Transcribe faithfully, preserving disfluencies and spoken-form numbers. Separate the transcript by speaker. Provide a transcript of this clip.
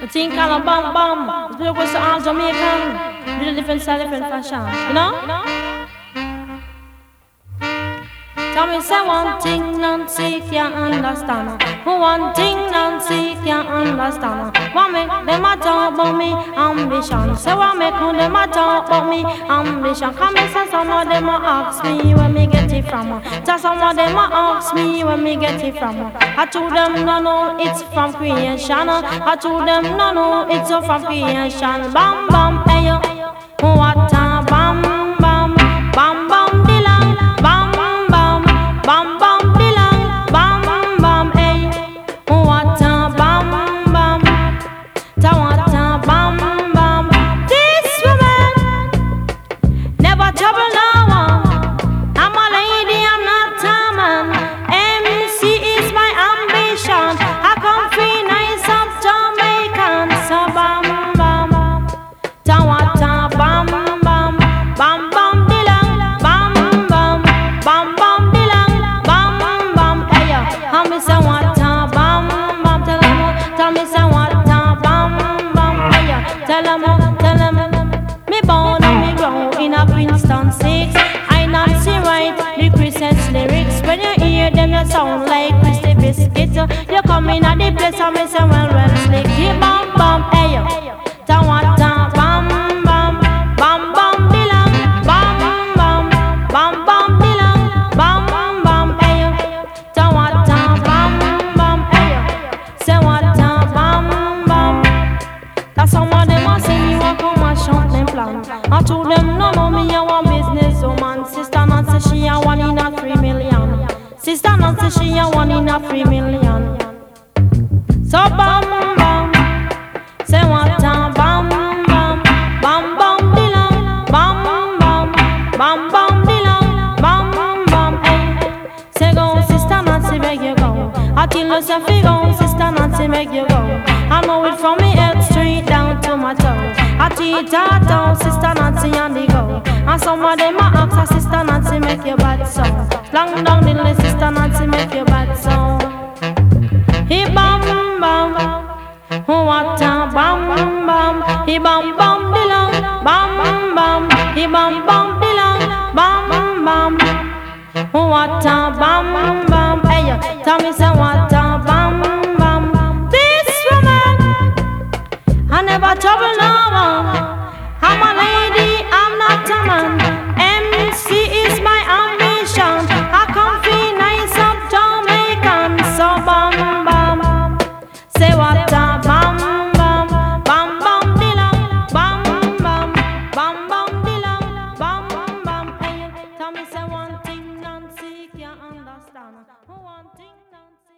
Speaker 1: thing kind of bam bam. It's because all Jamaican, with a different style, different fashion. You know? Tell me say one thing Nancy can't understand. One thing Nancy can't understand. What make them a talk about me ambition? Say what make them a talk about me ambition? Come and say some of them a ask me where me get it from. Say some of them a ask me where me get it from. I told them no no it's from creation. I told them no no it's from creation. Bam bam hey yo, what a bam bam bam bam dilang bam. Bam bam bilang, bam bam hey, what a bam bam, ta what a bam bam. This woman never trouble no one. I'm a lady, I'm not a man. M C is my ambition. I come free nice up Jamaican. So bam bam, ta what a bam bam, bam bam bilang, bam bam, bam bam. Tell me say what a bam bam, tell 'em, tell me say what a bam bam, hey, tell 'em, tell 'em. Me born and me grow in a Princeton six. I not see right the Christmas lyrics. When you hear them, you sound like Christy Biscuit. You come in at the place and me say well well slick. Yeah, bam bam, hey, tell what a bam bam, bam bam bilang, bam bam, bam bam bilang, bam bam, hey, tell what. Some of them a say me want come and shut them plan. I told them no no me a one business woman. Sister Nancy she a one in a three million. Sister Nancy she a one in a three million. So bam bam, say what a bam bam, bam bam bilang, bam bam, bam bam bilang, bam bam hey. Say go Sister Nancy make you go. I tell you say fi go Sister Nancy make you go. I know it from me head straight down to my toe. I teach her down, Sister Nancy on the go. And some of them a ask her, Sister Nancy make your bad song. Long down the list, Sister Nancy make your bad song. He bam bam, what a bam bam. He bam bam dilang, bam bam. He bam bam dilang, bam bam. What a bam bam. Hey, tell me say what a bam bam. I never trouble no one. I'm a lady, I'm not a man. M C is my ambition. I come feel nice up Jamaican. So bam bam, say what a bam bam, bam bam dilang, bam bam, bam bam dilang, bam bam. Hey, tell me say one thing Nancy can't understand. One thing Nancy.